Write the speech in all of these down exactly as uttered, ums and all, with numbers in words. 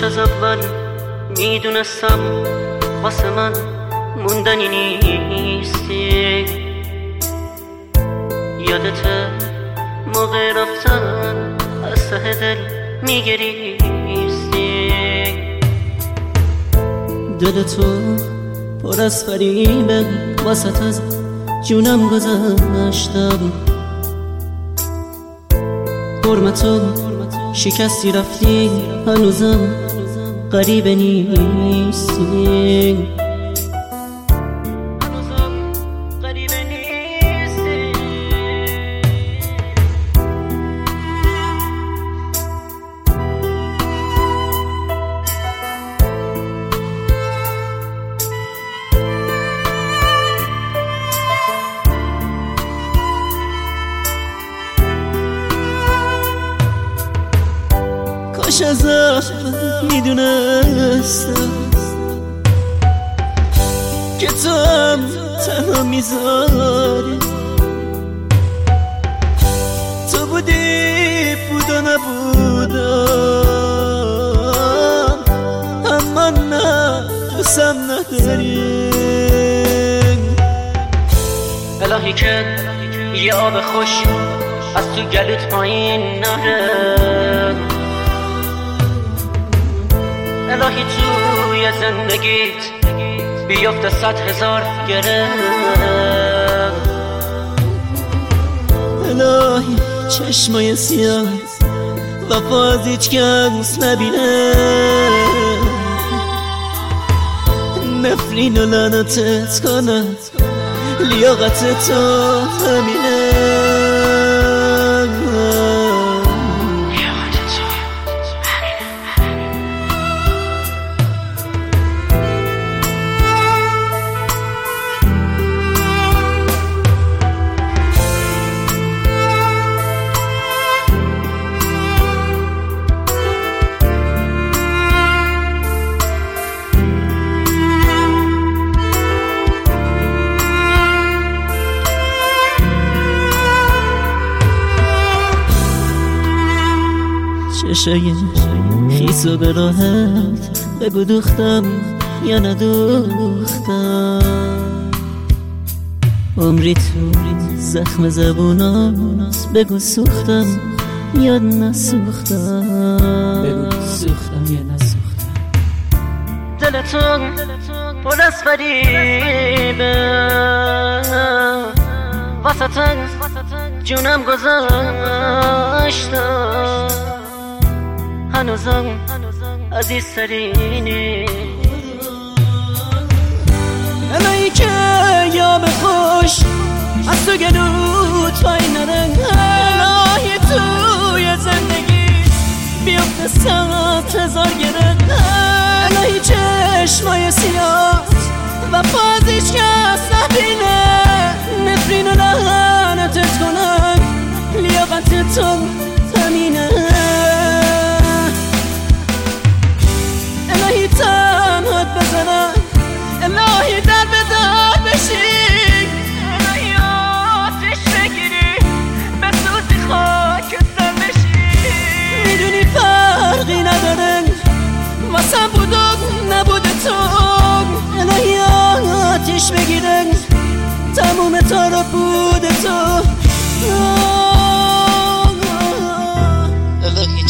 کاش از اول میدونستم واسه من موندنی نیستی. یادته موقع رفتن از ته دل میگریستی. دل تو پر از فریبه واسط از جونم گذشتم. حرمتو شکستی رفتی هنوزم غریبه نیستی. کاش از اول میدونستم که تو هم تنها میذاری. تو بودی بود و نبودم، اما نه دوستم نداری. الهی که یه آب خوش از تو گلوت پایین نره. الهی توی زندگیت بیفته صد هزار گره. الهی چشمای سیاه وفا از هیچ کس نبینه. نفرین و لعنتت کند لیاقت تو همینه. چشای خیس و به راحت بگو دوختم یا ندوختم. عمری تو زخم زبونات بگو سوختم یا نسوختم. بگو سوختم یا نسوختم. دلتون پر از فریبه واسه جونم گذاشتم. هنوزم عزیز ترینی. الهی که یاب خوش از تو گلوت پایین نره. الهی توی زندگی بیفته صد هزار گره. الهی چشمای سیاه وفا از هیچ کس نبینه. نفرین و لعنتت کنن لیاقت تو همینه. الهی تنهات بزنن، الهی در به در بشی. الهی آتش بگیری بسوزی خاکستر بشی. میدونی فرقی نداره واسم بود و نبود تو. الهی آتش بگیره تموم تارا بود تو. الهی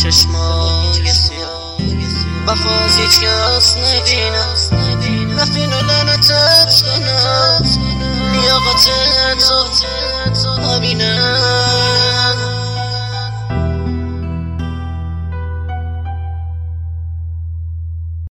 چشمای سیاه وفا از هیچ کس نبینم. نفرین و لعنت